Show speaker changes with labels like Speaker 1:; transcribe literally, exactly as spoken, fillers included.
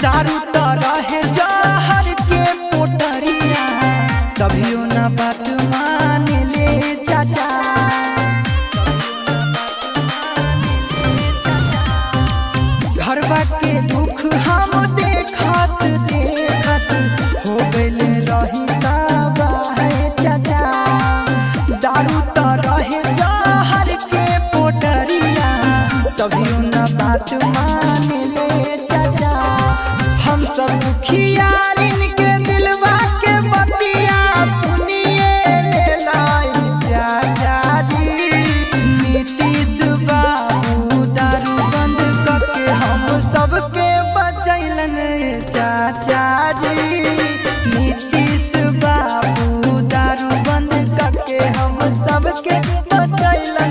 Speaker 1: दारू तो रहे जहर के पोटरिया, कभियो ना बात मान ले चाचा। घरवा के दुख हम देखत देखत हो गइल रही तबाह चाचा। दारू तो रहे जहर के पोटरिया, कभियो ना बात मान ले चाचा। हम सब दुखियारिन के दिलवा के बतिया सुनिए ले लाई चाचा जी। नीतीश बाबू दारू बंद करके हम सबके बचैलन चाचा जी। नीतीश बाबू दारू बंद करके हम सबके बचैलन।